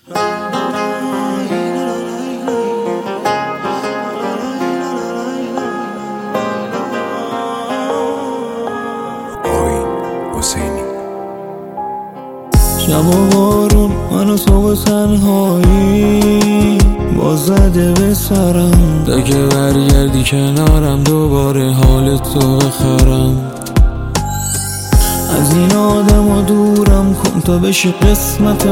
شب و بارون من و تو و تنهایی باز زده به سرم، تا که برگردی کنارم دوباره حال تو بخرم. از این آدم و دورم کن تا بشه قسمت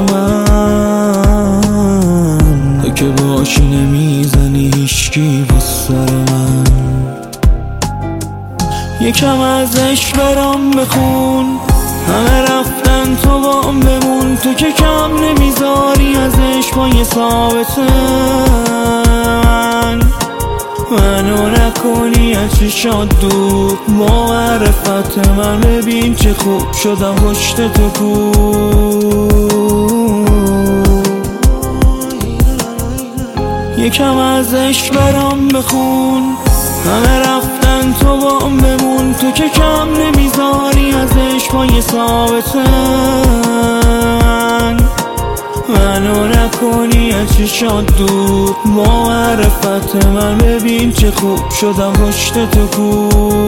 من، تا که باشی نمیزنی هیچکی با سر من. یکم ازش برام بخون، همه رفتن تو بام بمون، تو که کم نمیذاری ازش پای ثابت منو نکنی از چشات دور. با معرفت من ببین چه خوب شدم پشت تو کو. یکم ازش برام بخون، همه رفتن تو بام بمون، تو که کم نمیذاری ازش پای ثابت منو نکنی از چشات دور. با معرفت من ببین چه خوب شدم پشت تو کو.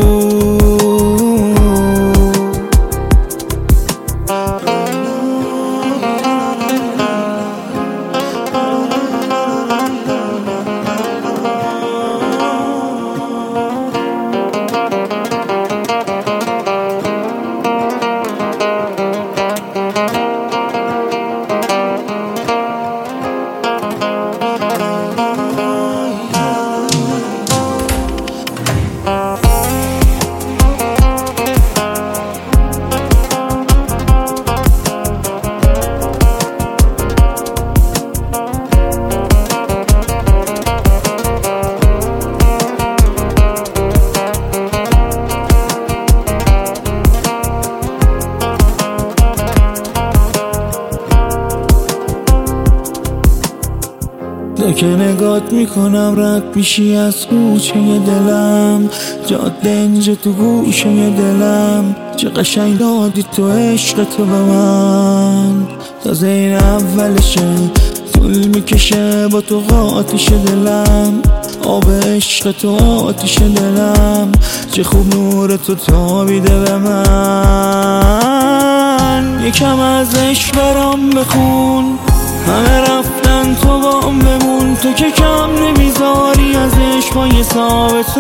که نگات میکنم رد میشی از کوچه دلم، جاده اینجا تو گوشه دلم. چه قشنگ دادی تو عشق تو به من، تازه این اولشه طول میکشه با تو آتیش دلم. آب عشق تو آتیش دلم، چه خوب نور تو تابیده به من. یکم ازش برام بخون، همه رفتن تو بام بمون، تو که کم نمیذاری ازش پای ثابت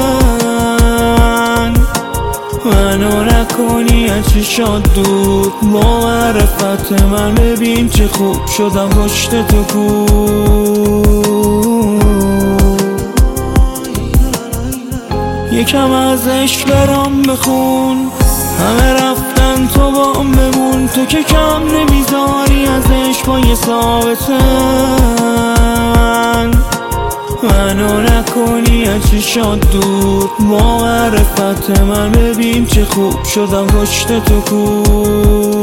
منو نکنی از چشات دور. با معرفت من ببین چه خوب شدم پشت تو کو. یکم ازش برام بخون، همه رفتن تو بام بمون، تو که کم نمیذاری ازش پای ثابت منو نکنی از چشات دور. با معرفت من ببین چه خوب شدم پشت تو کو.